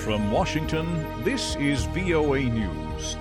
From Washington, this is VOA News.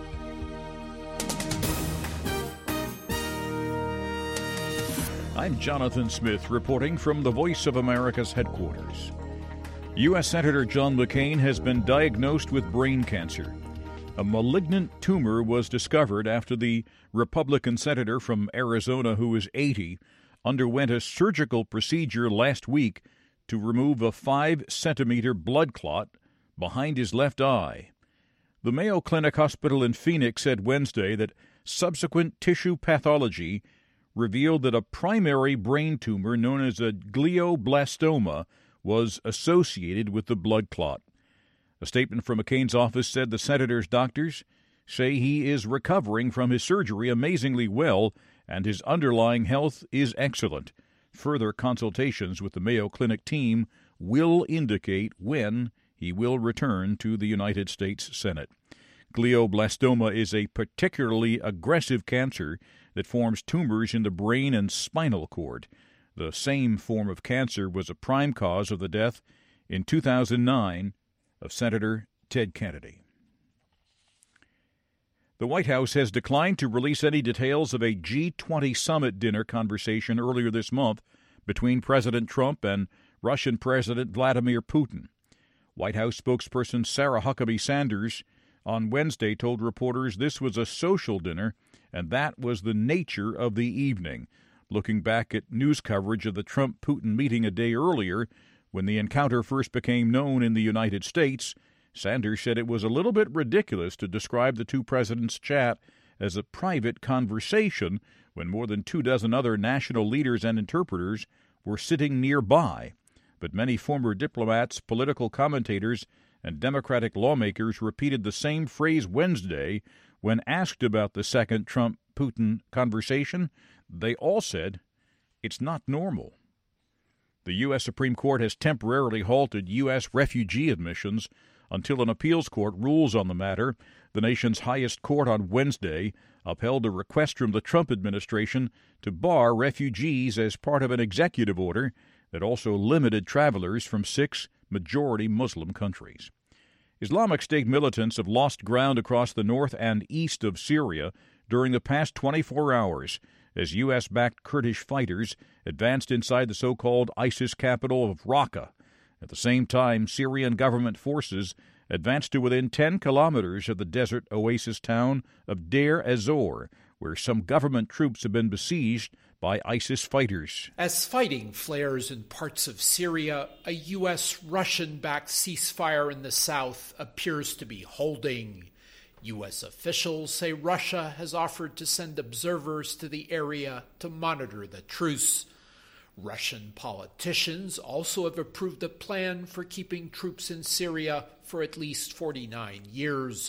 I'm Jonathan Smith reporting from the Voice of America's headquarters. U.S. Senator John McCain has been diagnosed with brain cancer. A malignant tumor was discovered after the Republican senator from Arizona, who is 80, underwent a surgical procedure last week to remove a 5-centimeter blood clot behind his left eye. The Mayo Clinic Hospital in Phoenix said Wednesday that subsequent tissue pathology revealed that a primary brain tumor known as a glioblastoma was associated with the blood clot. A statement from McCain's office said the senator's doctors say he is recovering from his surgery amazingly well and his underlying health is excellent. Further consultations with the Mayo Clinic team will indicate when he will return to the United States Senate. Glioblastoma is a particularly aggressive cancer that forms tumors in the brain and spinal cord. The same form of cancer was a prime cause of the death in 2009 of Senator Ted Kennedy. The White House has declined to release any details of a G20 summit dinner conversation earlier this month between President Trump and Russian President Vladimir Putin. White House spokesperson Sarah Huckabee Sanders on Wednesday told reporters this was a social dinner and that was the nature of the evening, looking back at news coverage of the Trump-Putin meeting a day earlier when the encounter first became known in the United States. Sanders said it was a little bit ridiculous to describe the two presidents' chat as a private conversation when more than 24 other national leaders and interpreters were sitting nearby. But many former diplomats, political commentators, and Democratic lawmakers repeated the same phrase Wednesday when asked about the second Trump-Putin conversation. They all said, "It's not normal." The U.S. Supreme Court has temporarily halted U.S. refugee admissions until an appeals court rules on the matter. The nation's highest court on Wednesday upheld a request from the Trump administration to bar refugees as part of an executive order that also limited travelers from 6 majority Muslim countries. Islamic State militants have lost ground across the north and east of Syria during the past 24 hours as U.S.-backed Kurdish fighters advanced inside the so-called ISIS capital of Raqqa. At the same time, Syrian government forces advanced to within 10 kilometers of the desert oasis town of Deir ez-Zor, where some government troops have been besieged by ISIS fighters. As fighting flares in parts of Syria, a U.S.-Russian-backed ceasefire in the south appears to be holding. U.S. officials say Russia has offered to send observers to the area to monitor the truce. Russian politicians also have approved a plan for keeping troops in Syria for at least 49 years.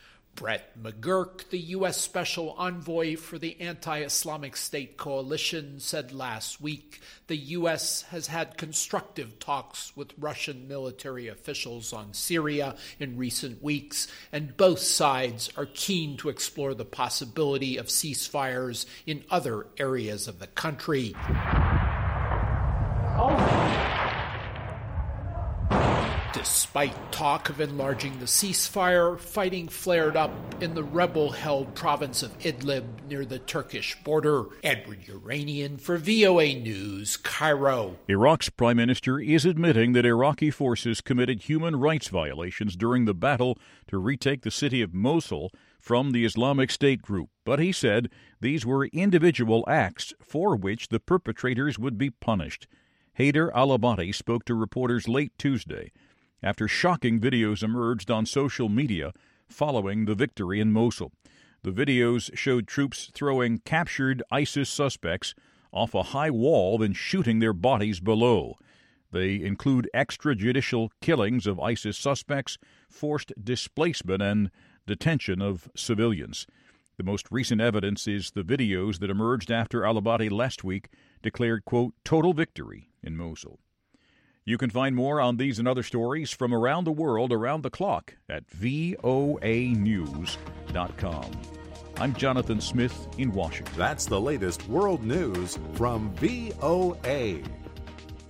Brett McGurk, the U.S. Special Envoy for the Anti-Islamic State Coalition, said last week the U.S. has had constructive talks with Russian military officials on Syria in recent weeks, and both sides are keen to explore the possibility of ceasefires in other areas of the country. Despite talk of enlarging the ceasefire, fighting flared up in the rebel-held province of Idlib near the Turkish border. Edward Uranian for VOA News, Cairo. Iraq's prime minister is admitting that Iraqi forces committed human rights violations during the battle to retake the city of Mosul from the Islamic State group. But he said these were individual acts for which the perpetrators would be punished. Haider al-Abadi spoke to reporters late Tuesday after shocking videos emerged on social media following the victory in Mosul. The videos showed troops throwing captured ISIS suspects off a high wall, then shooting their bodies below. They include extrajudicial killings of ISIS suspects, forced displacement, and detention of civilians. The most recent evidence is the videos that emerged after al-Abadi last week declared, quote, total victory in Mosul. You can find more on these and other stories from around the world around the clock at voanews.com. I'm Jonathan Smith in Washington. That's the latest world news from VOA.